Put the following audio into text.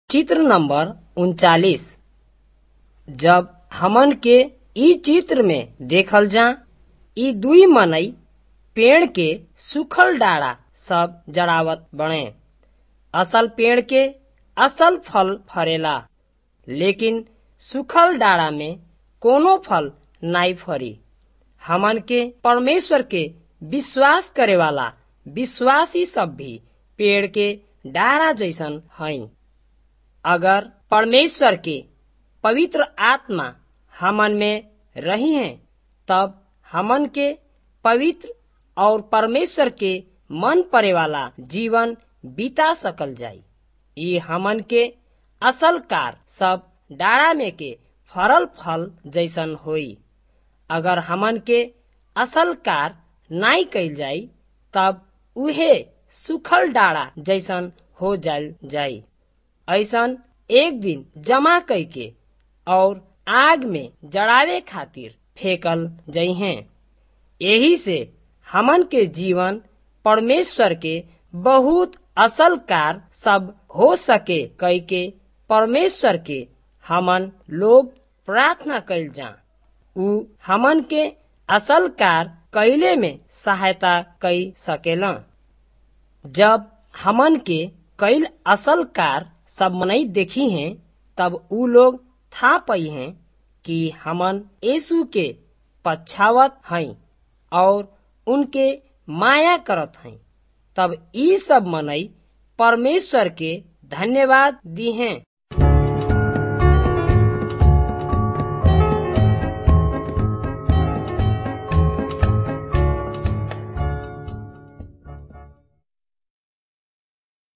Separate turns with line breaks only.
चित्र नंबर 39। जब हमन के ई चित्र में देखल जा, ई दुई मनई पेड़ के सूखल डाढ़ा सब जड़ावत बने। असल पेड़ के असल फल फरेला, लेकिन सूखल डाढ़ा में कोनो फल नाई फरी। हमन के परमेश्वर के विश्वास करे वाला विश्वासी सब भी पेड़ के डाढ़ा जैसन हई। अगर परमेश्वर के पवित्र आत्मा हमन में रही है, तब हमन के पवित्र और परमेश्वर के मन परे वाला जीवन बिता सकल जाई। ये हमन के असल कार सब डाढ़ा में के फरल फल जैसन होई। अगर हमन के असल कार नाई कइल जाई, तब उहे सूखल डाढ़ा जैसन हो जाई। ऐसन एक दिन जमा कई के और आग में जड़ावे खातिर फेंकल जाई हैं। यही से हमन के जीवन परमेश्वर के बहुत असल कार सब हो सके कई के परमेश्वर के हमन लोग प्रार्थना कइल जा। उ हमन के असल कार कइले में सहायता कई सकेला। जब हमन के कईल असल कार सब मनई देखी हैं, तब उ लोग था पई हैं कि हमन यीशु के पछावत हई और उनके माया करत हई। तब ई सब मनई परमेश्वर के धन्यवाद दी हैं।